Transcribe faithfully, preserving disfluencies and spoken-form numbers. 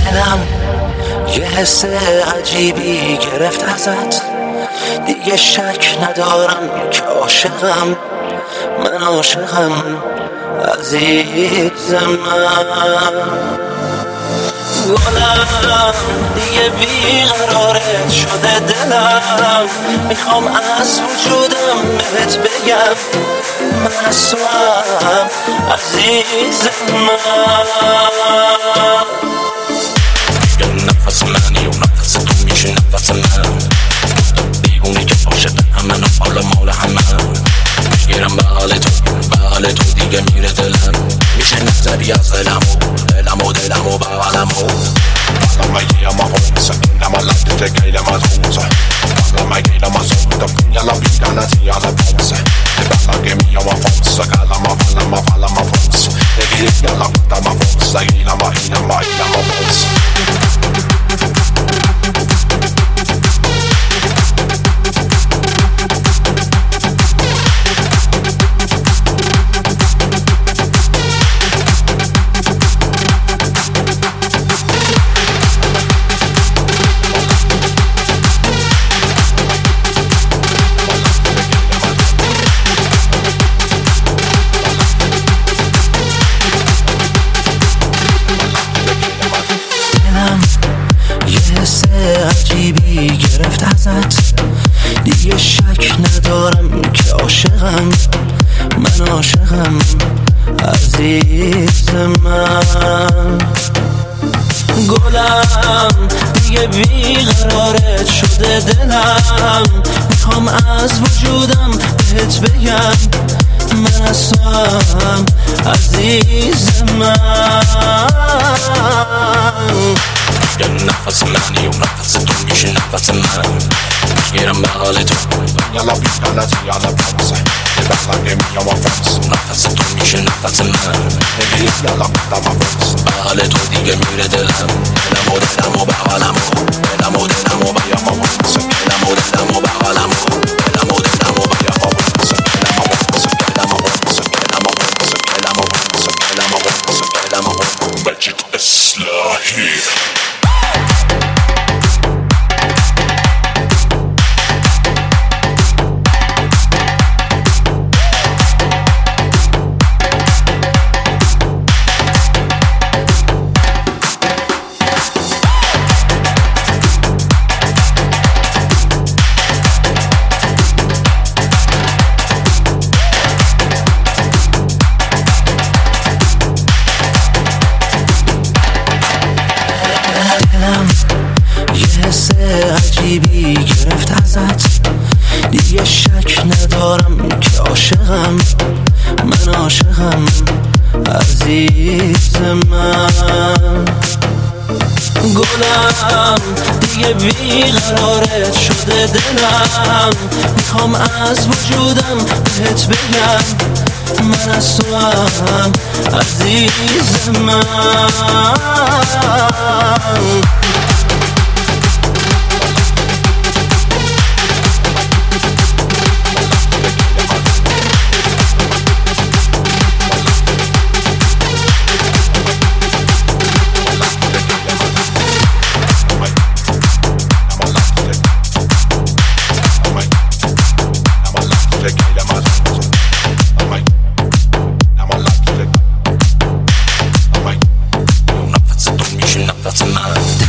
دلم یه حس عجیبی گرفت ازت، دیگه شک ندارم که عاشقم، من عاشقم عزیز من. گلم دیگه بیقرارت شده دلم، میخوام از وجودم بهت بگم من از تو هم عزیز من. یه نفس منی و نفس تو میشه نفس من، دیوونی که عاشق همه حال مال همه، میگیرم به حال تو به حال تو دیگه میره دلم، میشه نظری از دلم و دلم و دلم و بغلم و Alla mig ge mig hopsa innan man lagt det gejla man hosa. Alla mig gejla man sånt och kunna la bilarna till alla danser. Det balla ge mig och man fonsa, kalla man falla man falla man fonsa. Det ger jag la puta man fonsa, gilla man innan man innan man fonsa. عجیبی گرفت ازت، دیگه شک ندارم که عاشقم، من عاشقم عزیز من. گلم دیگه بیقرارت شده دلم، میخوام از وجودم بهت بگم من از تو هم عزیز من. یه نفس منی و نفس تو میشه نفس من، میگیرم به حال تو Alla bilarna till alla danser. Det balla ge mig och man fonsa. نفس تو میشه نفس من، Det ger jag la puta man fonsa. به حال تو دیگه میره دلم، دلم و دلم و بغلم و دلم و دلم و Jag man fonsa. دلم و دلم و بغلم و دلم و دلم و Jag man fonsa. Jag man fonsa. Jag man fonsa. Jag man fonsa. Jag man fonsa. Jag man fonsa. Jag man fonsa. Magic Islahi. یه حس عجیبی گرفت ازت، دیگه شک ندارم که عاشقم، من عاشقم عزیز من. گلم دیگه بیقرارت شده دلم، میخوام از وجودم بهت بگم من از تو هم عزیز من. That's a man.